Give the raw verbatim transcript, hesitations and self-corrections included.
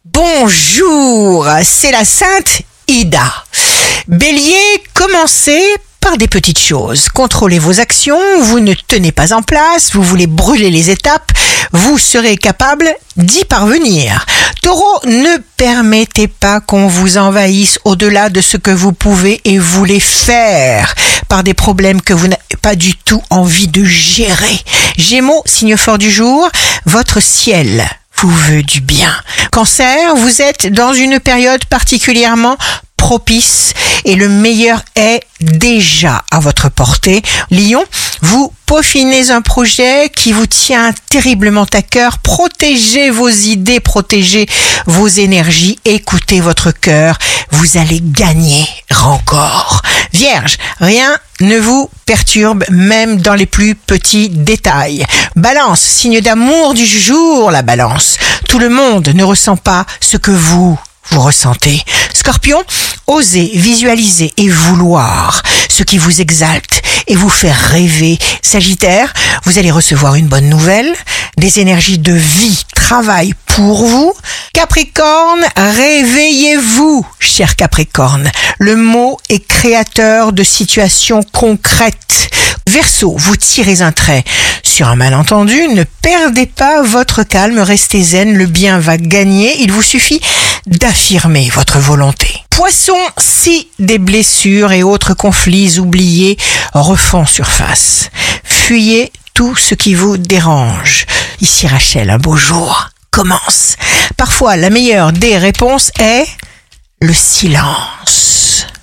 Bonjour, c'est la Sainte Ida. Bélier, commencez par des petites choses. Contrôlez vos actions, vous ne tenez pas en place, vous voulez brûler les étapes, vous serez capable d'y parvenir. Taureau, ne permettez pas qu'on vous envahisse au-delà de ce que vous pouvez et voulez faire par des problèmes que vous n'avez pas du tout envie de gérer. Gémeaux, signe fort du jour, votre ciel vous veut du bien. Cancer, vous êtes dans une période particulièrement propice et le meilleur est déjà à votre portée. Lion, vous peaufinez un projet qui vous tient terriblement à cœur. Protégez vos idées, protégez vos énergies, écoutez votre cœur. Vous allez gagner encore. Vierge, rien ne vous perturbe, même dans les plus petits détails. Balance, signe d'amour du jour, la balance. Tout le monde ne ressent pas ce que vous vous ressentez. Scorpion, osez visualiser et vouloir ce qui vous exalte et vous faire rêver. Sagittaire, vous allez recevoir une bonne nouvelle, des énergies de vie travaillent pour vous. Capricorne, réveillez-vous, cher Capricorne. Le mot est créateur de situations concrètes. Verseau, vous tirez un trait sur un malentendu, ne perdez pas votre calme, restez zen, le bien va gagner, il vous suffit d'affirmer votre volonté. Poisson, si des blessures et autres conflits oubliés refont surface, fuyez tout ce qui vous dérange. Ici Rachel, un beau jour commence. Parfois, la meilleure des réponses est le silence.